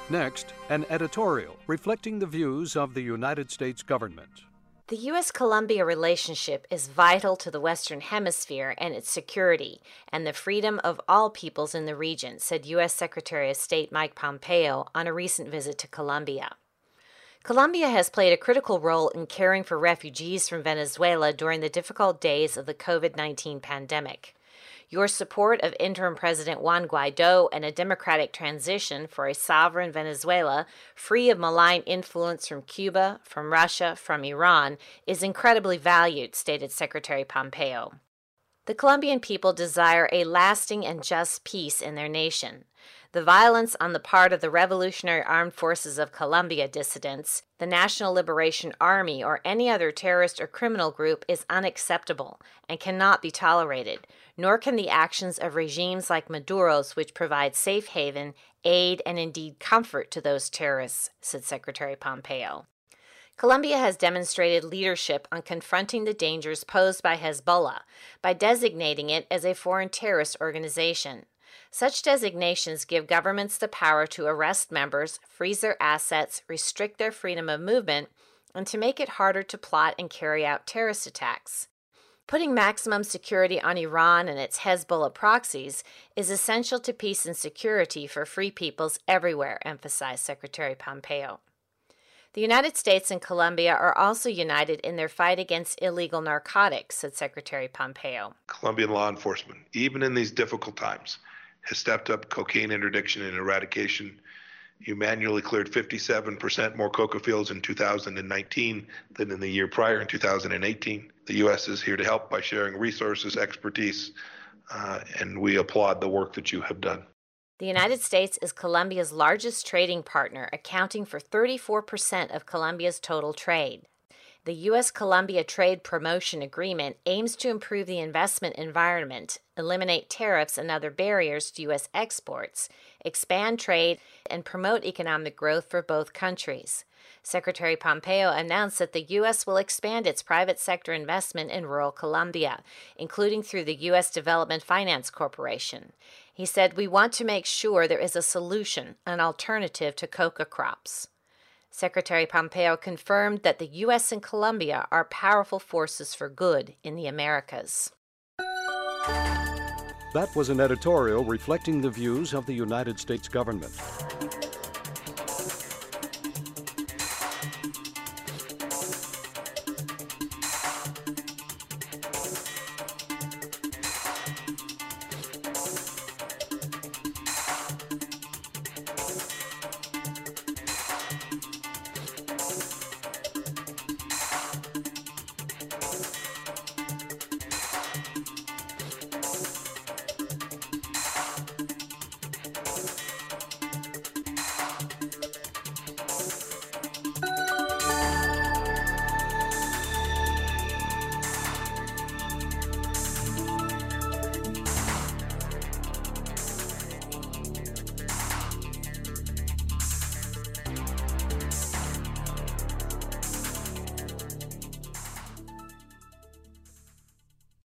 Next, an editorial reflecting the views of the United States government. The U.S.-Colombia relationship is vital to the Western Hemisphere and its security and the freedom of all peoples in the region, said U.S. Secretary of State Mike Pompeo on a recent visit to Colombia. Colombia has played a critical role in caring for refugees from Venezuela during the difficult days of the COVID-19 pandemic. Your support of interim President Juan Guaido and a democratic transition for a sovereign Venezuela, free of malign influence from Cuba, from Russia, from Iran, is incredibly valued, stated Secretary Pompeo. The Colombian people desire a lasting and just peace in their nation. The violence on the part of the Revolutionary Armed Forces of Colombia dissidents, the National Liberation Army, or any other terrorist or criminal group is unacceptable and cannot be tolerated, nor can the actions of regimes like Maduro's, which provide safe haven, aid, and indeed comfort to those terrorists, said Secretary Pompeo. Colombia has demonstrated leadership on confronting the dangers posed by Hezbollah by designating it as a foreign terrorist organization. Such designations give governments the power to arrest members, freeze their assets, restrict their freedom of movement, and to make it harder to plot and carry out terrorist attacks. Putting maximum security on Iran and its Hezbollah proxies is essential to peace and security for free peoples everywhere, emphasized Secretary Pompeo. The United States and Colombia are also united in their fight against illegal narcotics, said Secretary Pompeo. Colombian law enforcement, even in these difficult times, has stepped up cocaine interdiction and eradication. You manually cleared 57% more coca fields in 2019 than in the year prior in 2018. The U.S. is here to help by sharing resources, expertise, and we applaud the work that you have done. The United States is Colombia's largest trading partner, accounting for 34% of Colombia's total trade. The U.S.-Colombia Trade Promotion Agreement aims to improve the investment environment, eliminate tariffs and other barriers to U.S. exports, expand trade, and promote economic growth for both countries. Secretary Pompeo announced that the U.S. will expand its private sector investment in rural Colombia, including through the U.S. Development Finance Corporation. He said, "We want to make sure there is a solution, an alternative to coca crops." Secretary Pompeo confirmed that the U.S. and Colombia are powerful forces for good in the Americas. That was an editorial reflecting the views of the United States government.